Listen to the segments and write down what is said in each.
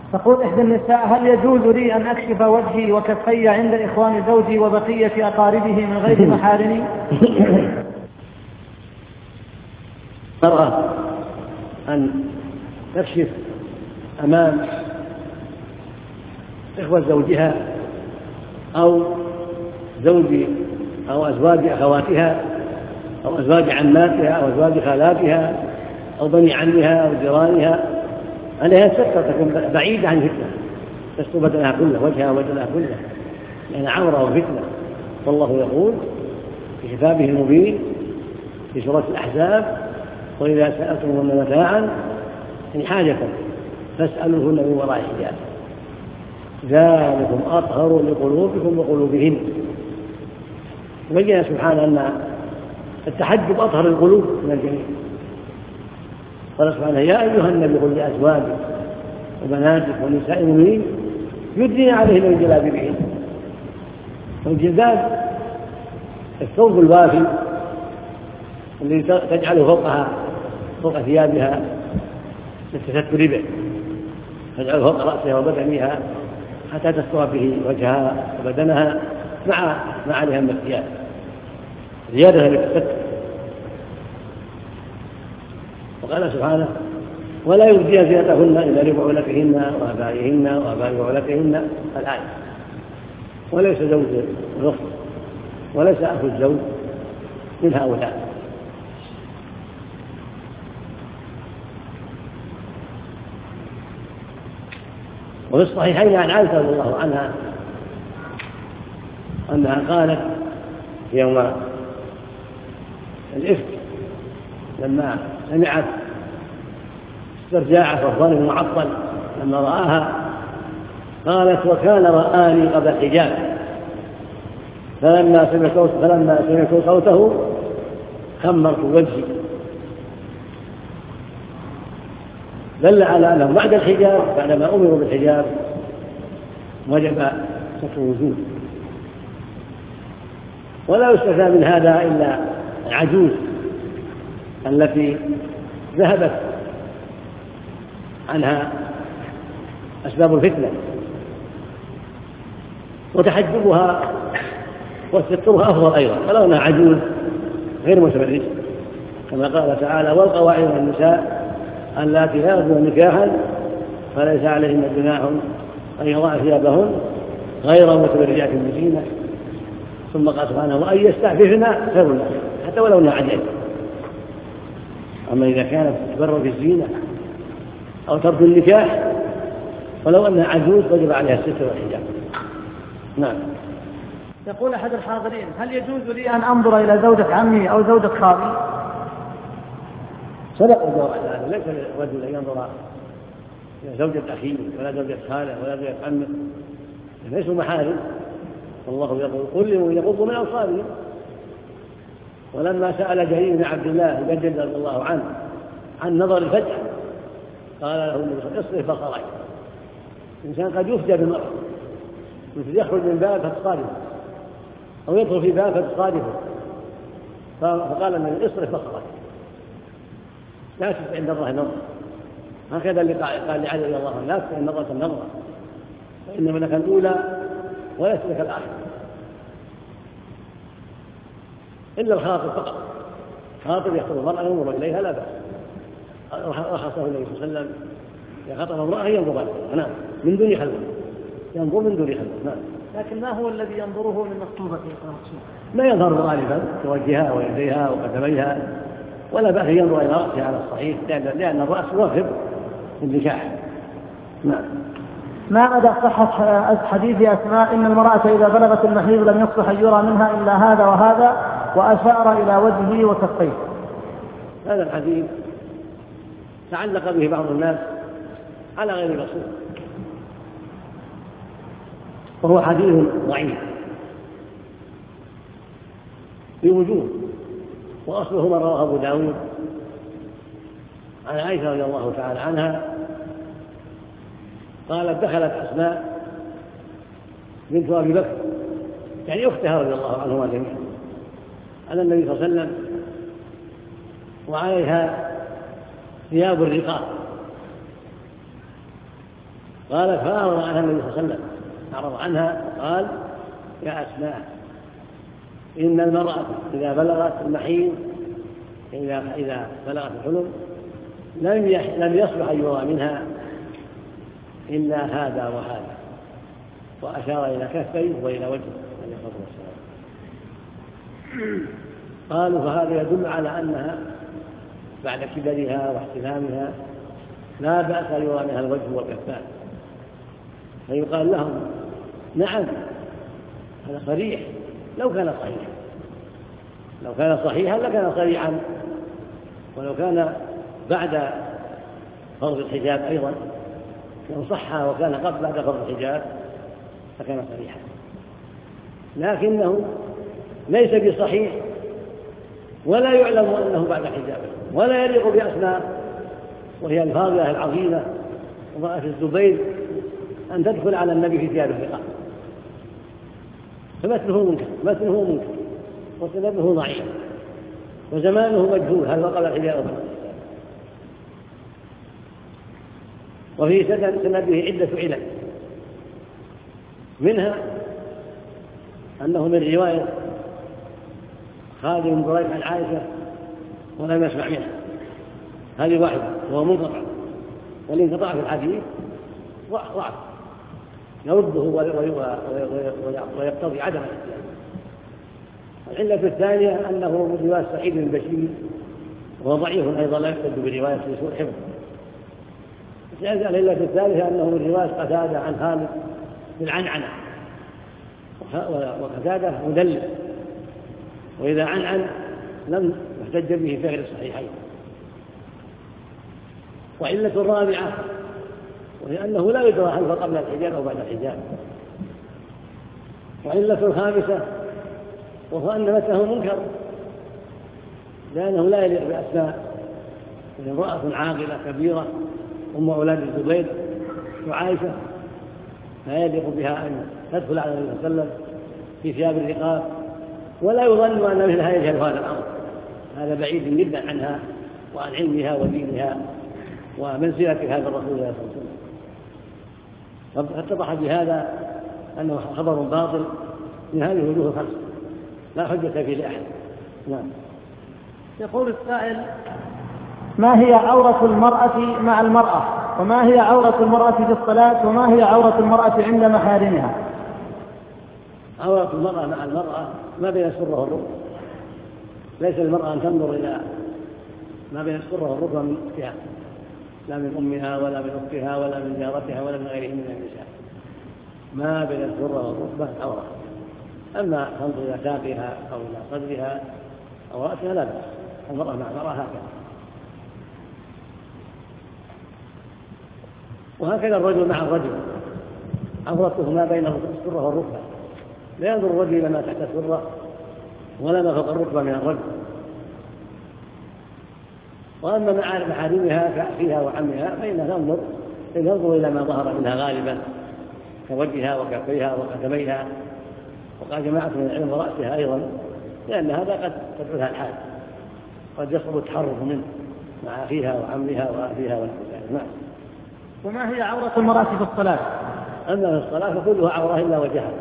تقول إحدى النساء: هل يجوز لي أن أكشف وجهي وكفي عند إخوان زوجي وبقية أقاربه من غير محارمي؟ المرأة أن تكشف أمام إخوة زوجها أو زوج أو أزواج أخواتها أو أزواج عماتها أو أزواج خالاتها أو بني عمها أو جيرانها، عليها تستر، تكون بعيدة عن فتنة، تستر بدنها كله، وجهها وبدنها كله، لأن عورة وفتنة. والله يقول في كتابه المبين في سورة الأحزاب: وإذا سألتموهن متاعا إن حاجة فاسألوهن من وراء حجاب ذلكم أطهر لقلوبكم وقلوبهن. وبين سبحانه أن التحجب أطهر القلوب من الجميع. قال سبحانه: يا أيها النبي قل لأزواجك وبناتك ونساء المؤمنين يدنين عليهن من جلابيبهن. والجلباب الثوب الوافي الذي تجعله فوق ثيابها للتستر به، تجعله فوق رأسها وبدنها حتى تستر به وجهها وبدنها مع عليها من الثياب زيادة للتستر. وقال سبحانه: ولا يبدين زينتهن إلا لبعولتهن وآبائهن وآباء بعولتهن. الآية. وليس زوج الأخت وليس أخو الزوج من هؤلاء. وفي الصحيحين عن عائشة رضي الله عنها أنها قالت يوم الإفك لما سمعت استرجاع صفوان بن معطل لما رآها، قالت: وكان رآني قبل الحجاب فلما سمعت صوته خمرت وجهي. دل على أنه بعد الحجاب، بعدما أمروا بالحجاب، وجب ستر الوجوه. ولا يستثنى من هذا إلا العجوز التي ذهبت عنها أسباب الفتنة، وتحجبها وسترها أفضل أيضا ولو أنها عجوز غير متبرج، كما قال تعالى: والقواعد من النساء اللاتي لا يرجون نكاحا فليس عليهن جناح أن يضعن ثيابهن غير متبرجات بزينة. ثم قال سبحانه: وأن يستعففن خير لهن حتى ولو أنها عجائز. أما إذا كانت تتبرج الزينة أو ترك النكاح ولو أنها عجوز وجب عليها الستر والحجاب. نعم. يقول أحد الحاضرين: هل يجوز لي أن أنظر إلى زوجة عمي أو زوجة خالي؟ سبق الجواب على هذا. ليس للرجل أن ينظر إلى زوجة أخيه ولا زوجة خاله ولا زوجة عمه، ليسوا محارم. والله يقول: قل لمن يغض من أبصارهم. ولما سأل جرير بن عبد الله البجلي رضي الله عنه عن نظر الفجأة قال له النبي صلى الله عليه وسلم: اصرف بصرك. الإنسان قد يفجأ بالمرء، مثل يخرج من باب فتصادفه أو يدخل في باب فتصادفه، فقال النبي: اصرف بصرك، لا تسع عند الله نظرة. هكذا اللي قال لعلي رضي الله عنه: لا تسع النظرة النظرة، فإنما لك الأولى وليس لك الآخرة، إلا الخاطب فقط. خاطب يخطب المرأة ينظر إليها لا بأس، رخصه النبي صلى الله عليه وسلم: إذا خطب امرأة ينظر إليها، نعم، من دون خلوة، ينظر من دون خلوة. نعم. لكن ما هو الذي ينظره من مخطوبته؟ ما يظهر غالبا كوجهها ويديها وقدميها، ولا بأس ينظر إلى رأسها على الصحيح، لأن الرأس واخر النكاح. نعم. ما مدى صحة حديث أسماء إن المرأة إذا بلغت المحيض لم يصلح أن يرى منها إلا هذا وهذا، وأشار إلى وجهه وكفيه؟ هذا الحديث تعلق به بعض الناس على غير الرسول، وهو حديث ضعيف بوجوه، وأصله ما رواه أبو داود عن عائشة رضي الله تعالى عنها قالت: دخلت أسماء بنت أبي بكر، يعني أختها رضي الله عنهما جميعا، على النبي صلى الله عليه وسلم، وعليها ثياب الرقاق، قالت فأعرض عنها النبي صلى الله عليه وسلم، أعرض عنها وقال يا أسماء إن المرأة إذا بلغت المحيض إذا بلغت الحلم لم يصلح أن يرى منها إلا هذا وهذا، وأشار إلى كفيه وإلى وجهه عليه الصلاة والسلام. قالوا فهذا يدل على أنها بعد كبرها واحتلامها لا بأس أن يرى منها الوجه والكفان، فيقال لهم نعم هذا صريح لو كان صحيحا، لو كان صحيحا لكان صريحا، ولو كان بعد فرض الحجاب أيضا لو صح وكان قبل بعد فرض الحجاب فكان صريحا، لكنه ليس بصحيح ولا يعلم أنه بعد حجاب، ولا يليق بأسماء وهي الفاضلة العظيمة امرأة الزبير أن تدخل على النبي في ثياب الرقاق، فمثله منكر وسببه ضعيف وزمانه مجهول هل وقع الحجاب أو لا. وفي سنده عدة علل، منها أنه من رواية خالد بن بريد عن عائشة ولم يسمع منها، هذه واحدة وهو منقطع، والانقطاع في الحديث ضعف يرده ويقتضي عدم الاحتياج. العلة الثانية أنه من رواية سعيد بن بشير وهو ضعيف أيضا لا يحتج برواية في سوء حفظ. العلة الثالثة أنه من رواية قتادة عن خالد بالعنعنة، وقتادة مدلس، وإذا عنعن لم يحتج به في غير الصحيحين. وعلة الرابعة وهي أنه لا يدرى هل قبل الحجاب أو بعد الحجاب. وعلة الخامسة وهو أن متنه منكر لأنه لا يليق بأسماء امرأة عاقلة كبيرة أم أولاد الزبير وعائشة، لا يليق بها أن تدخل على النبي صلى الله عليه وسلم في ثياب الرقاب، ولا يظن أن مثلها يجهل هذا الأمر، هذا بعيد جدا عنها وعن علمها ودينها ومنزلة هذا الرسول صلى الله عليه وسلم. فاتضح بهذا أنه خبر باطل من هذه الوجوه الخمسة لا حجة فيه لأحد. نعم. يقول السائل: ما هي عورة المرأة مع المرأة؟ وما هي عورة المرأة في الصلاة؟ وما هي عورة المرأة عند محارمها؟ عورة المرأة مع المرأة ما بين السرة والركبة، ليس المرأة أن تنظر إلى ما بين السرة والركبة من أختها، لا من أمها ولا من أختها ولا من جارتها ولا من غيرهم من النساء، ما بين السرة والركبة عورة. أما تنظر إلى ساقها أو إلى صدرها أو رأسها لا بأس، المرأة مع المرأة هكذا. وهكذا الرجل مع الرجل عورته ما بين السرة والركبة، لا ينظر الرجل إلى ما تحت السرة ولا ما فوق الركبة من الرجل. وأما محارمها كأخيها وعمها فإنها تنظر إلى ما ظهر منها غالبا كوجهها وكفيها وقدميها، وقال جماعة من العلم ورأسها أيضا، لأن هذا قد تدعوها الحال، قد يصعب التحرك منه مع أخيها وعمها وأخيها ونحوها. نعم. وما هي عورة المرأة في الصلاة؟ أما في الصلاة فكلها عورة إلا وجهها،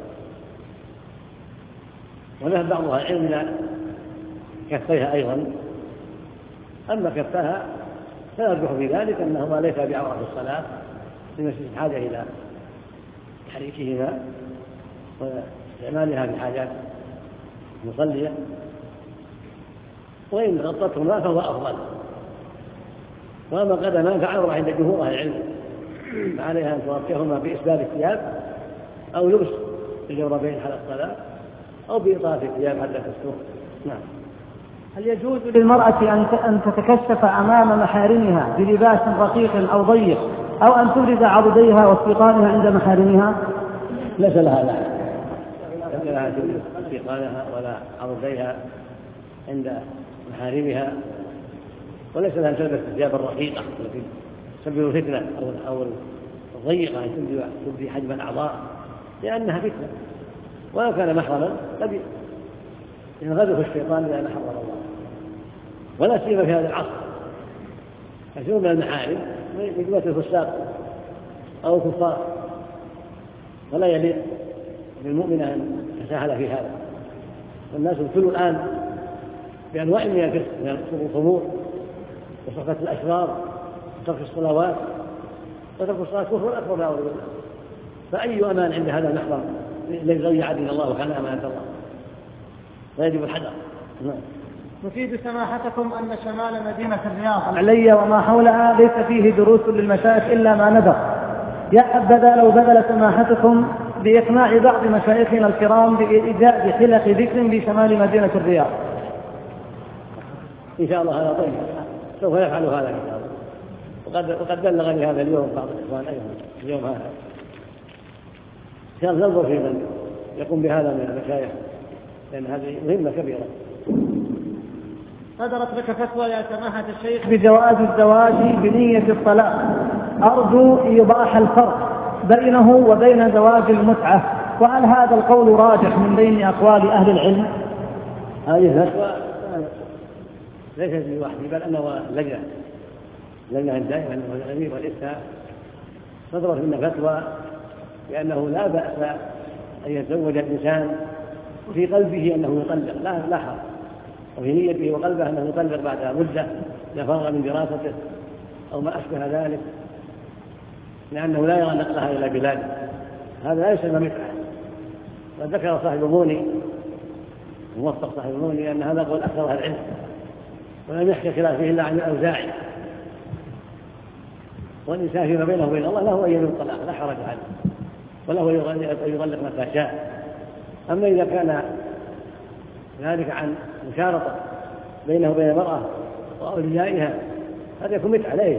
وذهب بعضها العلم إلى كفيها أيضا، أما كفها فيرجح في ذلك أنهما ليس بعورة في الصلاة لمشي الحاجة إلى تحريكهما واستعمالها في حاجات المصلية، وإن غطتهما فهو أفضل. وأما قدمان فعورة عند جمهور أهل العلم، فعليها أن تغطيهما بإسبال الثياب أو لبس الجوربين على الصلاة أو بإطالة الثياب حتى تستر. نعم. هل يجوز للمرأة أن تتكشف أمام محارمها بلباس رقيق أو ضيق، أو أن تبرز عضديها واستيقانها عند محارمها؟ ليس لها لا تبرز استيقانها ولا عضديها عند محارمها، وليس لها أن تلبس الثياب الرقيقة التي تسبب فتنة أو الضيقة أن تبدي حجم الأعضاء، لأنها فتنة. ولو كان محرما قد ينغذف الشيطان إلى ما حرم الله، ولا سيما في هذا العصر كثير من المحارم يجوز الفساق أو كفار، ولا يليق بالمؤمن أن يتساهل في هذا. والناس ابتلوا الآن بأنواع من الكفر، من الخمور وصحبة الأشرار وترك الصلوات، وترك الصلاة كفر أكبر نعوذ بالله. فأي أمان عند هذا المحرم الذي ضيع دين الله وكان أمانة الله، فيجب الحذر. نفيد سماحتكم أن شمال مدينة الرياض علي وما حولها ليس فيه دروس للمشايخ إلا ما نذر. يا حبذا لو بذل سماحتكم بإقناع بعض مشايخنا الكرام بإيجاد حلق ذكر بشمال مدينة الرياض. إن شاء الله هذا طيب، سوف يفعل هذا إن شاء الله. وقد بلغني هذا اليوم بعض الإخوان أيضا اليوم هذا. كان ننظر في من يقوم بهذا من المشايخ، لأن هذه مهمة كبيرة. صدرت لك فتوى يا سماحة الشيخ بجواز الزواج بنية الطلاق، أرجو إيضاح الفرق بينه وبين زواج المتعة، وهل هذا القول راجح من بين أقوال أهل العلم؟ هذه الفتوى ليست بوحدي، بل أنه لجنة دائما والغريب والإفتاء صدرت من فتوى بأنه لا بأس أن يتزوج الإنسان في قلبه أنه يطلق، لا حرج، وفي نيته وقلبه أنه يطلق بعد مدة يفرغ من دراسته أو ما أشبه ذلك، لأنه لا يرى نقلها إلى بلاده. هذا لا يسمى متعة. وذكر صاحب الموني موفق صاحب الموني أن هذا قول أكثر أهل العلم، ولم يحكي خلافه إلا عن الأوزاعي. والإنسان فيما بينه وبين الله له أن يمين الطلاق، لا حرج عليه، وله أن يطلق متى شاء. أما إذا كان ذلك عن مشارطة بينه وبين المرأة وأوليائها هذا يكون متعة عليه،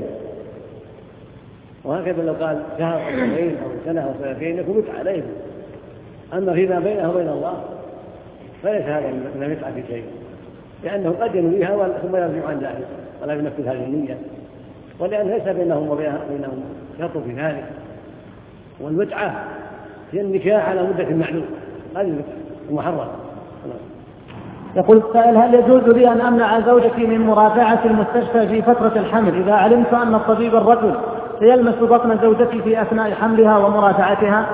وهكذا لو قال شهر أو شهرين أو سنة أو سنتين يكون متعة عليه. أما فيما بينه وبين الله فليس هذا من المتعة في شيء، لأنه قد ينويها ثم يرجع عن ذلك ولا ينفذ هذه النية، ولأن ليس بينهم وبينهم شرط في ذلك. والمتعة هي النكاح على مدة معلومة، هذه المتعة المحرمة. يقول السائل: هل يجوز لي أن أمنع زوجتي من مراجعة المستشفى في فترة الحمل إذا علمت أن الطبيب الرجل سيلمس بطن زوجتي في أثناء حملها ومراجعتها؟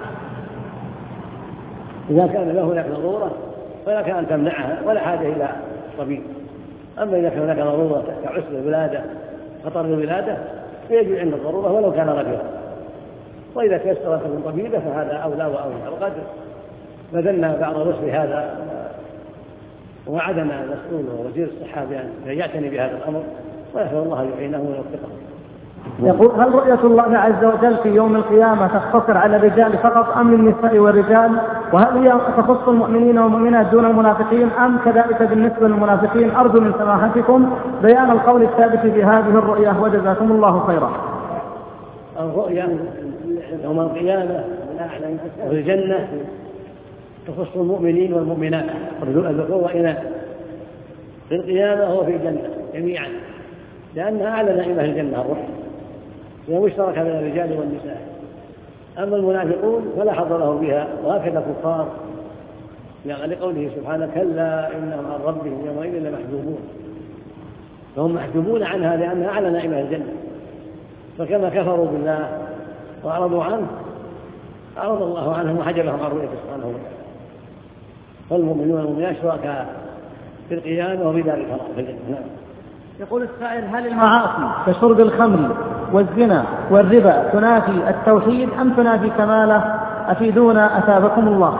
إذا كان له هناك ضرورة فلا كان أن تمنعها ولا حاجة إلى طبيب. أما إذا كان هناك ضرورة كعسر الولادة خطر الولادة فيجب عند الضرورة ولو كان رجلا، وإذا تيسرت من طبيبة فهذا أولى وأولى. وقد بذلنا بعض الرسل هذا ووعدنا المسؤول ووزير الصحة بأن يعتني بهذا الأمر، ونسأل الله يعينه ويوفقه. يقول: هل رؤية الله عز وجل في يوم القيامة تقتصر على الرجال فقط أم للنساء والرجال؟ وهل هي تخص المؤمنين والمؤمنات دون المنافقين أم كذلك بالنسبة للمنافقين؟ أرجو من سماحتكم بيان القول الثابت في هذه الرؤية وجزاكم الله خيرا. الرؤية يوم القيامة من أعلى الجنة تخص المؤمنين والمؤمنات الذكور وإناث. في القيامة هو في الجنة جميعا، لأنها أعلى نعيمة الجنة الرؤية، هي مشتركة بين الرجال والنساء. أما المنافقون فلا حظ لهم بها، وهكذا الكفار لقوله سبحانه: كلا إنهم عن ربهم يومئذ لمحجوبون. فهم محجوبون عنها لأنها أعلى نعيمة الجنة. فكما كفروا بالله وأعرضوا عنه أعرض الله عنهم وحجبهم عن رؤيته سبحانه وتعالى. فالمؤمنون والمؤمنات شركاء في القيامة وفي دار القرار في الجنة. يقول السائل: هل المعاصي كشرب الخمر والزنا والربا تنافي التوحيد أم تنافي كماله؟ أفيدونا أثابكم الله.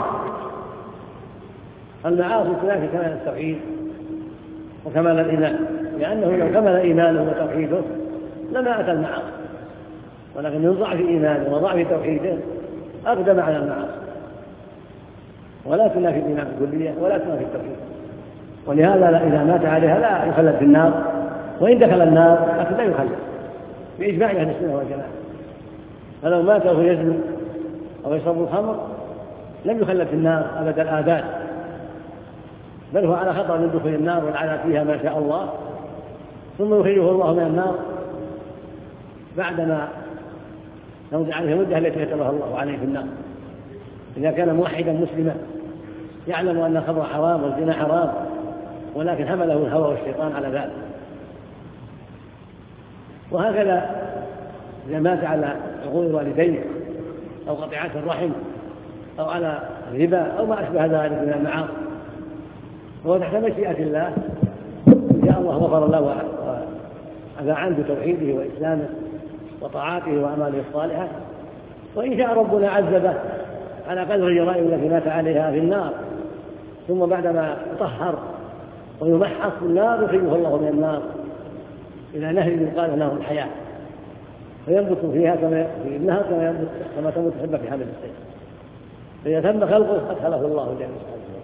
المعاصي تنافي كمال التوحيد وكمال الإيمان، لأنه لو كمل إيمانه وتوحيده لما أتى المعاصي، ولكن من ضعف إيمانه وضعف توحيده أقدم على المعاصي. ولا تنافي الإيمان الكلية ولا تنافي التوحيد، ولهذا إذا مات عليها لا يخلد في النار، وإن دخل النار لكن لا يخلد بإجماع أهل السنة والجماعة. فلو مات وهو يزني أو يشرب الخمر لم يخلد في النار أبد الآباد، بل هو على خطر من دخول النار والعذاب فيها ما شاء الله، ثم يخرجه الله من النار بعدما يمضي عليه المدة التي كتبها الله عليه في النار. إذا كان موحدا مسلما يعلم أن الخمر حرام والزنا حرام، ولكن حمله الهوى والشيطان على ذلك. وهكذا إذا مات على عقوق الوالدين أو قطيعة الرحم أو على الربا أو ما أشبه ذلك من المعاصي، وهو تحت مشيئة الله. إن شاء الله غفر له وعفى عنه بتوحيده وإسلامه وطاعاته وأعماله الصالحة، وإن شاء ربنا عذبه على قدر الجرائم التي مات عليها في النار، ثم بعدما يطهر ويمحص في النار يخرجه الله من النار إلى نهر يقال له الحياة، فينبت فيها في النهر كما تنبت الحبة في حبل السيف، فإذا تم خلقه أدخله الله جل وعلا.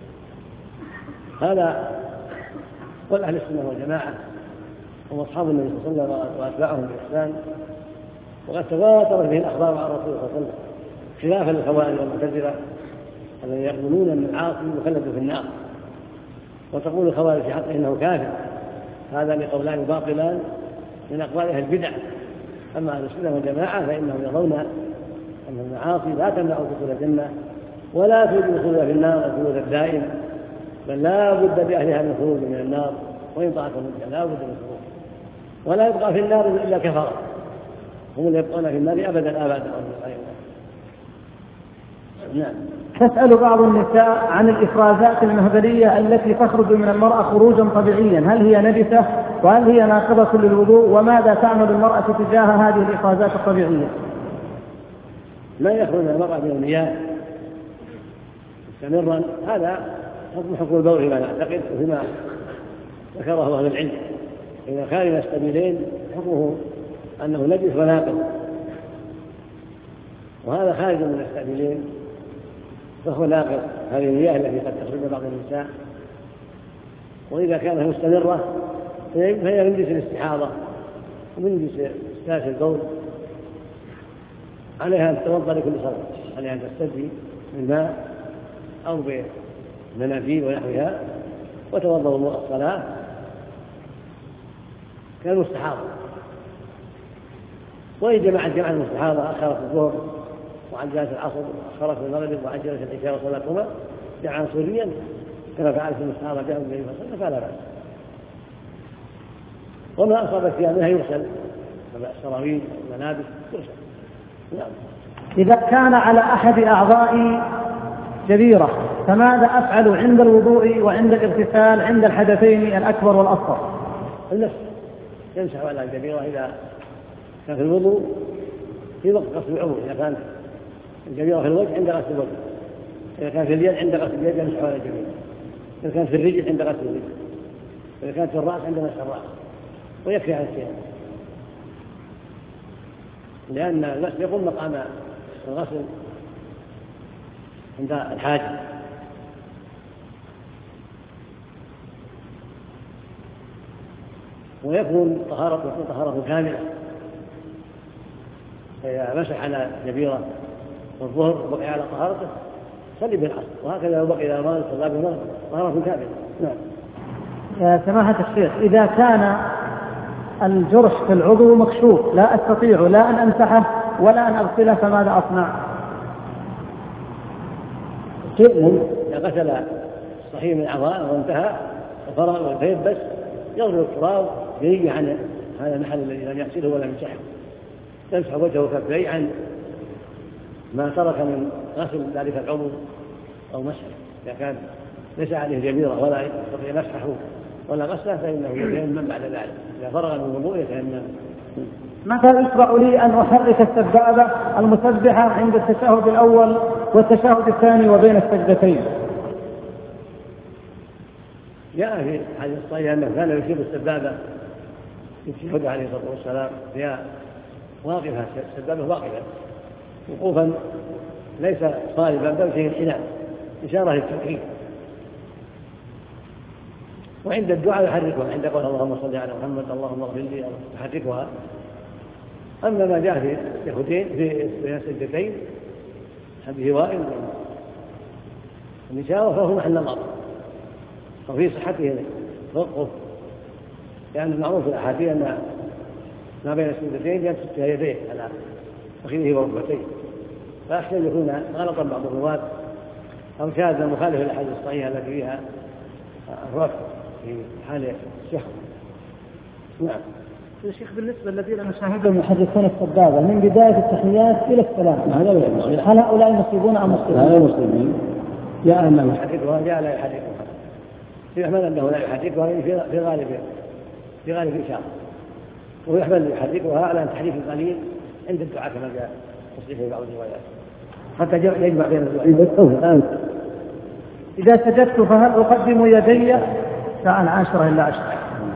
هذا قول أهل السنة والجماعة وأصحاب النبي صلى الله عليه وسلم وأتباعهم بإحسان، وقد تواترت به الأخبار عن الرسول صلى الله عليه وسلم خلافا للخوارج والمعتزلة الذين يقولون أن العاصي مخلد في النار، وتقول الخوارج في حقه إنه كافر. هذا لقولان باطلان من أقوال أهل البدع. أما أهل السنة والجماعة فإنهم يرون أن المعاصي لا تمنع دخول الجنة ولا توجب الخلود في النار الخلود الدائم، بل لا بد بأهلها من الخروج من النار، وإن طاعت المدة لا بد من الخروج، ولا يبقى في النار إلا كفرة، هم اللي يبقون في النار أبدا. نعم. تسأل بعض النساء عن الإفرازات المهبلية التي تخرج من المرأة خروجا طبيعيا، هل هي نجسة وهل هي ناقضة للوضوء، وماذا تعمل المرأة تجاه هذه الإفرازات الطبيعية؟ ما يخرج من المرأة من المياه مستمرا هذا حكم البول فيما نعتقد وفيما ذكره أهل العلم. إذا كان من السبيلين حكمه أنه نجس وناقض، وهذا خارج من السبيلين فهو ناقض هذه المياه التي قد تخرج بعض النساء. وإذا كانت مستمرة فهي من جنس الاستحاضة ومن جنس استهلاك البول، عليها أن تتوضأ لكل صلاة، عليها أن تستدفي بالماء أو بمناديل ونحوها وتوضأ وضوء الصلاة كالمستحاضة. وإن جمعت جمع المستحاضة أخرت الظهر وعجلت العصر وأخرت المغرب وعجلت العشاء وصلاتهما جمعا سوريا كما فعلت المستحاضة جاء النبي صلى الله عليه وسلم فلا بأس. وما أصاب فيها منها يغسل السراويل والملابس يغسل. نعم. إذا كان على أحد أعضائي جبيرة فماذا أفعل عند الوضوء وعند الاغتسال عند الحدثين الأكبر والأصغر؟ النفس يمسح على الجبيرة إذا كان في الوضوء في وقت غسل العضو، إذا كان الجبيرة في الوجه عند غسل الوجه، إذا كان في اليد عند غسل اليد يمسح على الجبيرة، إذا كان في الرجل عند غسل الرجل، إذا كانت في الرأس عند مسح الرأس، ويكفي عن الثياب، لأن الغسل يقوم مقام الغسل عند الحاجة. ويكون طهارة كاملة، فإذا مسح على جبيرة والظهر وبقي على طهارته صلي بالعصر، وهكذا لو بقي إلى المغرب صلى بالمغرب طهارة كاملة. نعم. يا سماحة الشيخ، إذا كان الجرح في العضو مكشوف لا أستطيع لا أن أمسحه ولا أن أغسله فماذا أصنع؟ شيء إذا غسل الصحيح من الأعضاء وانتهى وفرغ ويتيبس يغسل التراب يريح عن هذا المحل الذي لم يغسله ولا يمسحه، يمسح وجهه وكفيه عن ما ترك من غسل ذلك العضو أو مسحه. إذا كان ليس عليه جبيرة ولا يستطيع مسحه ولا غسله فإنه يتيمم بعد ذلك، إذا فرغ من الوضوء يتيمم. متى يشرع لي أن أحرك السبابة المسبحة عند التشهد الأول والتشهد الثاني وبين السجدتين؟ جاء في حديث الصحيح أنه كان يشير السبابة يشهد عليه الصلاة والسلام هي واقفة، السبابة واقفة وقوفا ليس صالبا بل فيه انحناء إشارة للتوحيد. وعند الدعاء يحركها عند قول اللهم صل على محمد اللهم اغفر لي يحركها. أما ما جاء في التشهدين في السجدتين حديث وائل النشاء فهو محل نظر وفي صحته توقف، لأن المعروف في الأحاديث أن ما بين السجدتين يمسك يديه على فخذه وركبتيه، فأحسن يكون غلطا بعض الرواة أو شاذا مخالف للأحاديث الصحيحة التي فيها الرفع في حال الشهر. نعم. يا شيخ بالنسبة الذين نشاهدهم يحركون السبابة من بداية التحيات إلى السلام، هل هؤلاء مصيبون أم مصيبون؟ هؤلاء مصيبين، يا أنه يحركها يا لا يحركها. يحمل أنه لا يحركها في غالب الإشارة، ويحمل يحركها على أن تحريك القليل عند الدعاء كما جاء تصريح في بعض الروايات حتى يجمع بين الدعاء. إذا سجدت فهل أقدم يدي ساعة 10 إلا 10؟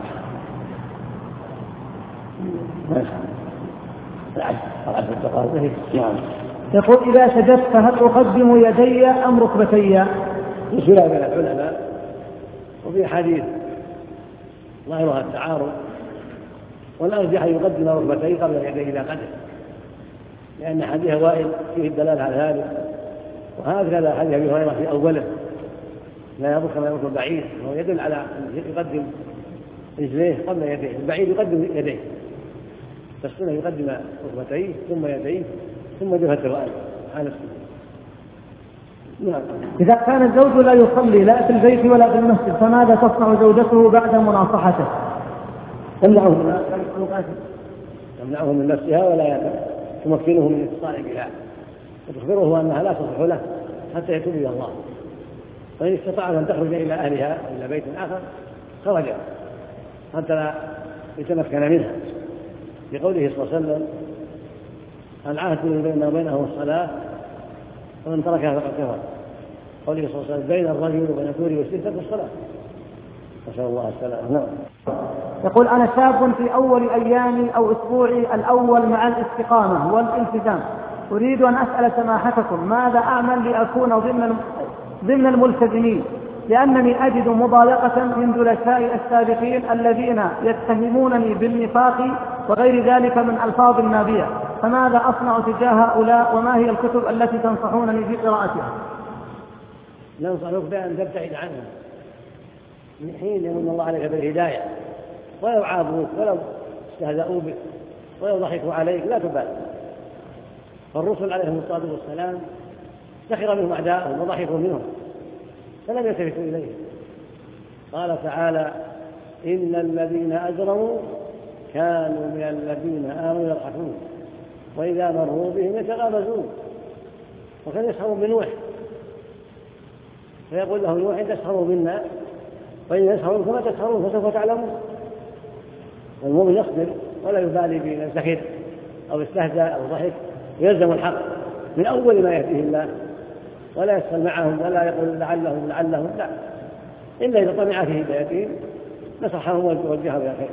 يقول إذا سجدت فهل أقدم يدي أم ركبتي؟ يسأل من العلماء، وفي حديث ظاهرها التعارض، والأرجح يقدم ركبتيه قبل اليدين إذا قدم، لأن حديث وائل فيه الدلالة على ذلك، وهكذا حديث أبي هريرة في أوله لا يضر كما يضر البعير، وهو يدل على أن يقدم رجليه قبل يديه، البعير يقدم يديه، فالسنة يقدم ركبتيه ثم يديه ثم جبهة الرأس على السنة. إذا كان الزوج لا يصلي لا في البيت ولا في المسجد فماذا تصنع زوجته بعد مناصحته؟ تمنعه من نفسها ولا تمكنه من الاتصال بها، وتخبره أنها لا تصلح له حتى يتوب إلى الله، وإن استطاعت أن تخرج إلى أهلها إلى بيت آخر خرجت حتى لا يتمكن منها، لقوله صلى الله عليه وسلم العهد بيننا وبينه الصلاة ومن تركها فقد كفر، قوله صلى الله عليه وسلم بين الرجل وبين كفره والشرك الصلاة، نسأل الله السلامة. يقول أنا شاب في أول أيامي أو أسبوعي الأول مع الاستقامة والالتزام، أريد أن أسأل سماحتكم ماذا أعمل لأكون ضمن الملتزمين، لأنني أجد مضايقة من جلسائي السابقين الذين يتهمونني بالنفاق وغير ذلك من ألفاظ نابية، فماذا أصنع تجاه هؤلاء وما هي الكتب التي تنصحونني بقراءتها؟ ننصحك بأن تبتعد عنها من حين يمن الله عليك بالهداية، ولو عابوك ولو استهزأوا بك ولو ضحكوا عليك لا تبالي، فالرسل عليهم الصلاة والسلام سخر منهم أعداءهم وضحكوا منهم فلم يلتفتوا إليه. قال تعالى إن الذين أجرموا كانوا من الذين آمنوا يضحكون وإذا مروا بهم يتغامزون، وكان يسخرون بنوح فيقول له نوح تسخروا منا وإن يسخرون كما تسخرون فسوف تعلمون. والمؤمن يصبر ولا يبالي بمن سخر أو استهزأ أو ضحك، ويلزم الحق من أول ما يهديه الله ولا يسأل معهم ولا يقول لعلهم لا، إلا إذا طمع في هدايتهم نصحهم ووجههم إلى خير،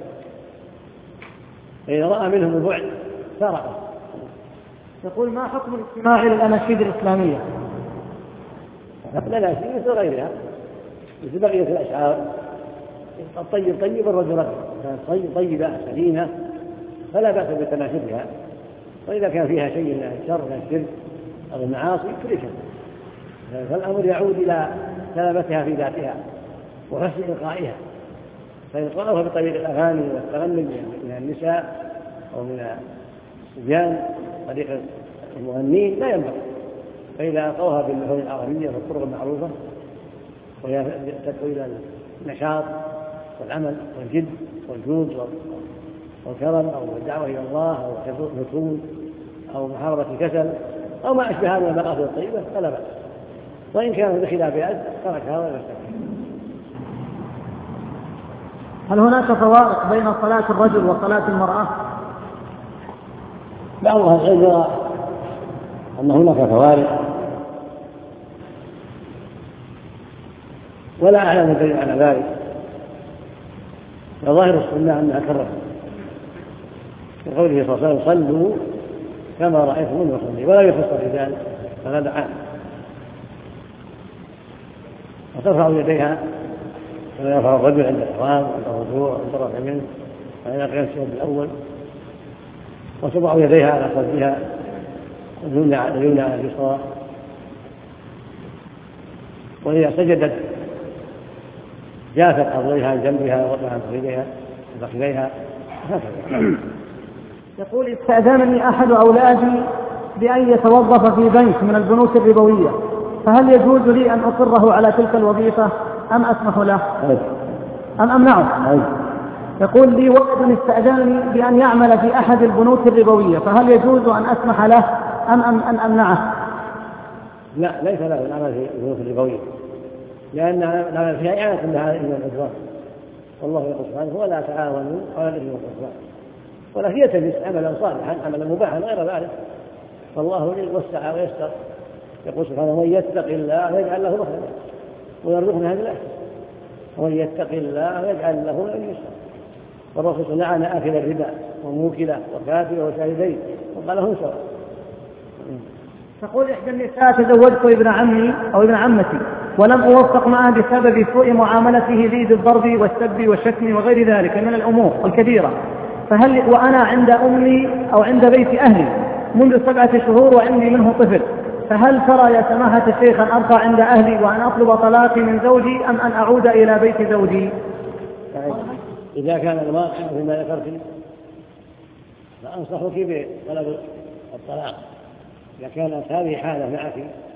فإذا رأى منهم البعد فارقه. يقول ما حكم الاستماع إلى الأناشيد الإسلامية؟ الأناشيد مثل غيرها، مثل بقية الأشعار، الطيب طيب الرجل كانت طيبة سليمة فلا بأس بتناشدها، وإذا كان فيها شيء من الشر من الشرك أو المعاصي تركها، فالأمر يعود إلى سلامتها في ذاتها وحسن إلقائها، فإن قالوها بطريق الأغاني والتغني من النساء أو من الصبيان طريق المغنين لا ينبغي، فإذا ألقوها باللحون العربية والطرق المعروفة وهي تدعو إلى النشاط والعمل والجد والجود والكرم أو الدعوة إلى الله أو الرسول أو محاربة الكسل أو ما أشبه من المقاصد الطيبة فلا بأس، وإن كان بخلاف أجل تركها ولا يستطيع. هل هناك فوارق بين صلاة الرجل وصلاة المرأة؟ بعض أهل العلم يرى أن هناك فوارق ولا أعلم دليل على ذلك، وظاهر السنة أنها كالرجل، كقوله صلى الله عليه وسلم صلوا كما رأيتموني أصلي، ولا يخص الرجال فهذا عام. وترفع يديها كما يرفع الرجل عند الإحرام وعند الرجوع وعند الرفع منه وعند قيام الشهود الأول، وتضع يديها على صدرها اليمنى على اليسرى، وإذا سجدت جافت أرضيها عن جنبها ووضعها عن فخذيها هكذا. يقول استأذنني أحد أولادي بأن يتوظف في بنك من البنوك الربوية، فهل يجوز لي أن أقره على تلك الوظيفة أم أسمح له أم أمنعه؟ يقول لي ولد استأذنني بأن يعمل في أحد البنوك الربوية، فهل يجوز أن أسمح له أم أن أمنعه؟ لا، ليس له العمل في البنوك الربوية، لأن العمل فيها إعانة لها من العدوان، والله يقول سبحانه ولا تعاونوا على الإثم والعدوان، ولكن يلتمس عملا صالحا عملا مباحا غير ذلك، فالله يوسع ويستر. يقول سبحانه ومن يتق الله ويجعل له مخرجا ويرزقه من هذه الأحسن، ومن يتق الله ويجعل له من يسر. والرسول لعن آكل الربا وموكله وكاتبه وشاهديه وقال لهم سواء. تقول إحدى النساء تزوجت ابن عمي أو ابن عمتي ولم أوفق معه بسبب سوء معاملته لي بالضرب والسب والشتم وغير ذلك من الأمور الكثيرة، فهل وأنا عند أمي أو عند بيت أهلي منذ 7 شهور وعندي منه طفل، فهل ترى يا سماحة الشيخ أن أرقى عند أهلي وأن أطلب طلاقي من زوجي أم أن أعود إلى بيت زوجي؟ إذا كان الواقع فيما ذكرت فأنصحك بطلب الطلاق. إذا كانت هذه حالة معك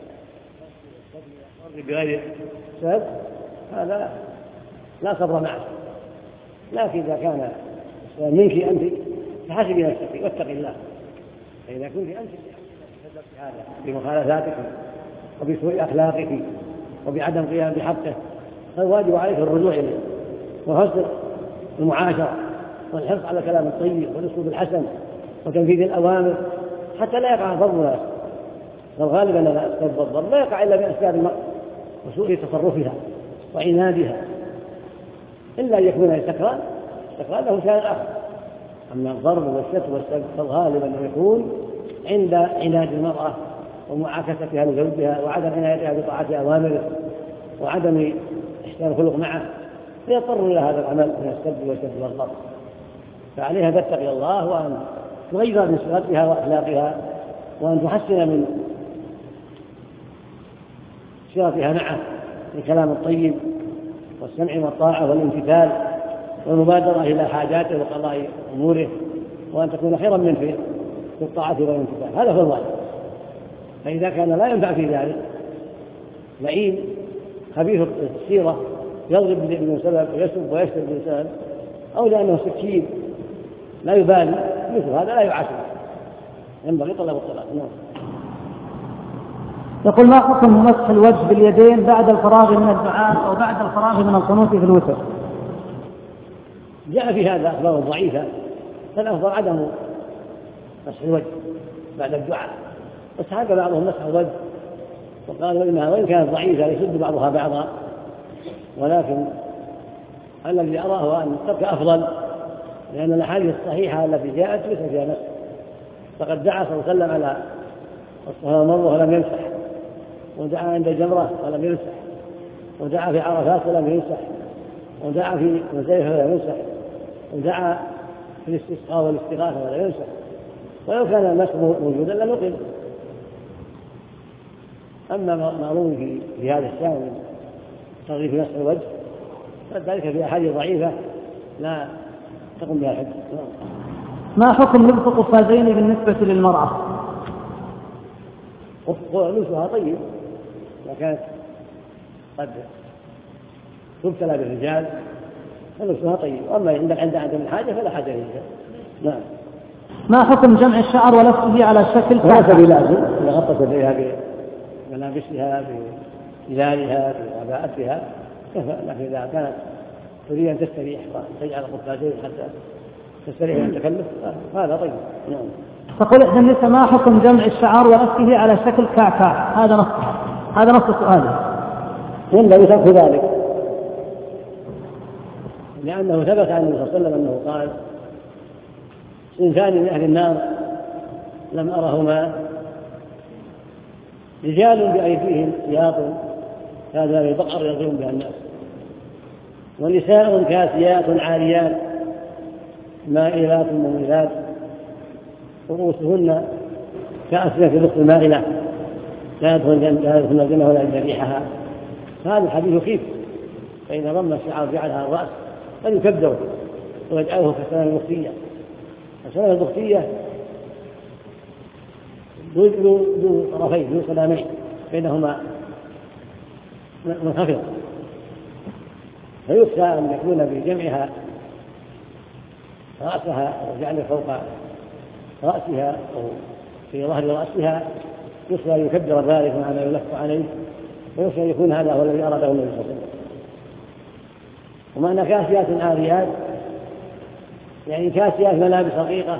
بغير سبب هذا لا صبر معك، لكن إذا كان منك أنت فحسبي نفسك واتق الله، فإذا كنت أنت بمخالفاتك وبسوء أخلاقك وبعدم قيام بحقه فالواجب عليك الرجوع إليه وحسن المعاشرة والحرص على الكلام الطيب والأسلوب الحسن وتنفيذ الأوامر حتى لا يقع ضرب الناس. والغالب أن أسباب الضرب لا يقع إلا بأسباب المرء وسوء تصرفها وعنادها، إلا أن يكون سكران له شأن آخر. أما الضرب والشتم والسب فالغالب أنه يكون عند عناد المرأة ومعاكستها لزوجها وعدم عنايتها بطاعة أوامره وعدم إحسان الخلق معه، فيضطر إلى هذا العمل من السب والشتم والضرب. فعليها أن تتقي الله وأن تغير من صفاتها وأخلاقها وأن تحسن من صلتها معه بالكلام الطيب والسمع والطاعة والامتثال والمبادرة إلى حاجاته وقضاء أموره، وأن تكون خيرا منه في الطاعة والامتثال. هذا هو الواجب. فإذا كان لا ينفع في ذلك لئيم خبيث السيرة يضرب بدون سبب ويسب ويشتم بدون سبب، أو لأنه سكين لا يبالي، مثل هذا لا يعاشر، ينبغي طلب الطلاق. يقول ما حكم مسح الوجه باليدين بعد الفراغ من الدعاء أو بعد الفراغ من القنوت في الوتر؟ جاء في هذا أخبار ضعيفة، فالأفضل عدم مسح الوجه بعد الدعاء، واستحب بعضهم مسح الوجه وقالوا إنها وإن كانت ضعيفة يسد بعضها بعضا، ولكن الذي أراه أن الترك أفضل، لأن الأحاديث الصحيحة التي جاءت ليس فيها مسح. فقد دعا صلى الله عليه وسلم على الصفا والمروة ولم يمسح، ودعا عند الجمرة ولم يمسح، ودعا في عرفات ولم يمسح، ودعا في مزدلفة ولم يمسح، ودعا في الاستسقاء والاستغاثة ولم يمسح. ولو كان المسح موجودا لم يقل. أما ما روي في هذا الشأن من تغليف مسح الوجه فذلك في أحاديث ضعيفة لا تقوم بها الحجة. ما حكم لبس القفازين بالنسبة للمرأة؟ لبسها طيب إذا كانت قد تبتلى بالرجال فلبسها طيب، وأما عند عدم الحاجة فلا حاجة للرجال. نعم. ما حكم جمع الشعر ولفه على شكل ليس بلازم إذا غطت يديها بملابسها بإزارها بعباءتها كفى، لكن إذا كانت تريد أن تستريح وتجعل قفازين حتى تستريح من التكلف هذا طيب. نعم. تقول إحدى النساء ما حكم جمع الشعر ولفه على شكل كعكع؟ هذا نص السؤال. ينبغي ترك ذلك، لأنه ثبت عن النبي صلى الله عليه وسلم أنه قال صنفان من أهل النار لم أرهما، رجال بأيديهم سياط هذا البقر يضربون بها الناس، ونساء كاسيات عاريات مائلات مميلات رؤوسهن كأسنة البخت المائلة لا يدخلن الجنة ولا يجد ريحها. هذا الحديث خيف، فإن ضم الشعر جعلها الرأس فليكبره ويجعله كالسنام البختية. السنام البختية ذو طرفين ذو سلامين بينهما منخفض، فيخشى أن يكون بجمعها رأسها وجعل فوق رأسها أو في ظهر رأسها يخشى أن يكبر ذلك مع ما يلف عليه، ويخشى أن يكون هذا هو الذي أراده النبي صلى الله عليه وسلم. ومعنى كاسيات عاريات يعني كاسيات ملابس رقيقة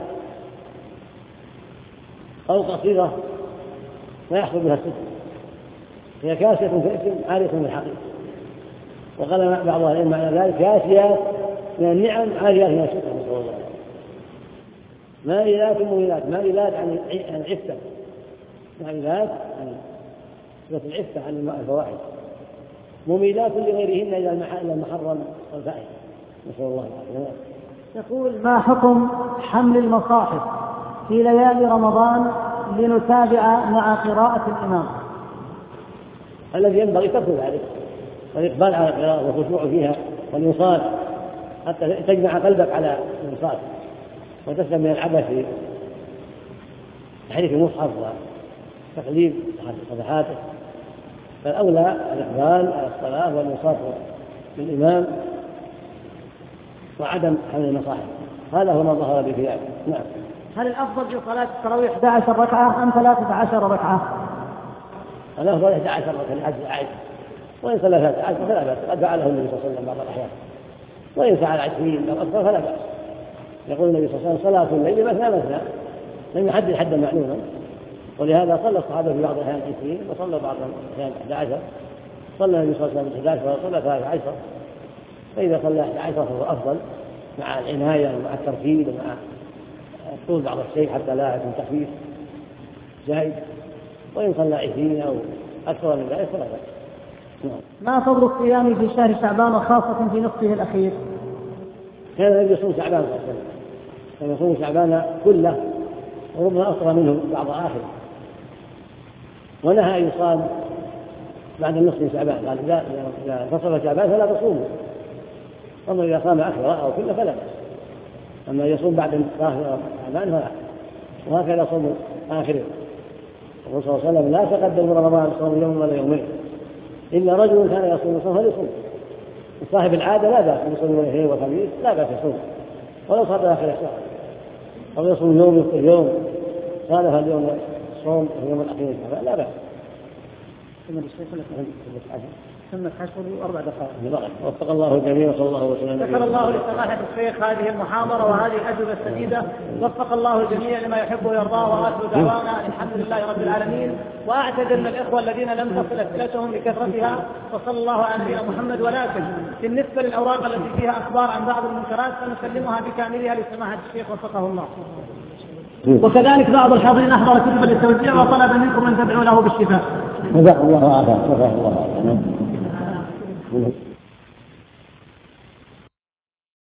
أو قصيرة لا يحصل بها الستر، هي كاسية في الاسم عارية في الحقيقة. وقال بعض العلماء معنى ذلك كاسيات من النعم عاريات من الستر، نسأل الله. مائلات مميلات، مائلات عن العفة، مائلات عن صفة العفة عن الفواحش، مميلات لغيرهن إلى المحرم والفاحش، نسأل الله العافية. يقول: ما حكم حمل المصاحف في ليالي رمضان لنتابع مع قراءة الإمام؟ الذي ينبغي ترك ذلك والإقبال على القراءة والخشوع فيها والإنصات حتى تجمع قلبك على الإنصات وتسلم من العبث في تحريك المصحف وتقليد صفحاته، فالأولى الإقبال على الصلاة والإنصات للإمام وعدم حمل المصاحف، هذا هو ما ظهر بخلاف. نعم. هل الأفضل في صلاة التراويح 11 ركعة أم 13 ركعة؟ الأفضل 11 ركعة لحديث عائشة، وإن صلى 13 فلا بأس، قد فعله النبي صلى الله عليه وسلم بعض الأحيان، وإن فعل 20 أو أكثر فلا بأس. يقول النبي صلى الله عليه وسلم: صلاة الليل مثنى مثنى، لم يحدد حدا معلوما، ولهذا صلى الصحابة في بعض الأحيان 20 وصلى بعض الأحيان 11. صلى النبي صلى الله عليه وسلم 11 وصلى 13، فإذا صلى 11 فهو أفضل مع العناية ومع الترتيب ومع طول بعض الشيء حتى لا يكون تخفيف زائد، وإن صلى 20 أو أكثر من ذلك فلا بأس. ما فضل الصيام في شهر شعبان وخاصة في نصفه الأخير؟ كان النبي يصوم شعبان صلى الله عليه وسلم، كان يصوم شعبان كله وربما أفطر منه بعض آخر، ونهى أن يصام بعد النصف من شعبان، قال: إذا انتصف شعبان فلا تصوموا، أما إذا صام أكثر أو كله فلا بأس، أما يصوم بعد انتصاف شعبان فلا. وهكذا صوم آخره، الرسول صلى الله عليه وسلم: لا تقدم رمضان صوم يوم ولا يومين إلا رجل كان يصوم فليصوم. صاحب العادة لا بأس يصوم الاثنين والخميس، لا بأس يصوم ولو صار آخر الشهر، أو يصوم يوم يفطر يوم، صادف اليوم الصوم في اليوم الأخير لا بأس. ثم حشر 4 دقائق. وفق الله الجميع وصلى الله وسلم. شكر الله لسماحة الشيخ هذه المحاضرة وهذه الأجوبة السديدة، وفق الله الجميع لما يحب ويرضاه، وآخر دعوانا الحمد لله رب العالمين. وأعتذر من الإخوة الذين لم تصل أسئلتهم لكثرتها، وصلى الله على نبينا محمد. ولكن بالنسبة للأوراق التي فيها أخبار عن بعض المنكرات فنسلمها بكاملها لسماحة الشيخ وفقه الله. وكذلك بعض الحاضرين أحضر كتب للتوزيع وطلب منكم أن تدعوا له بالشفاء. جزاك الله خيرا.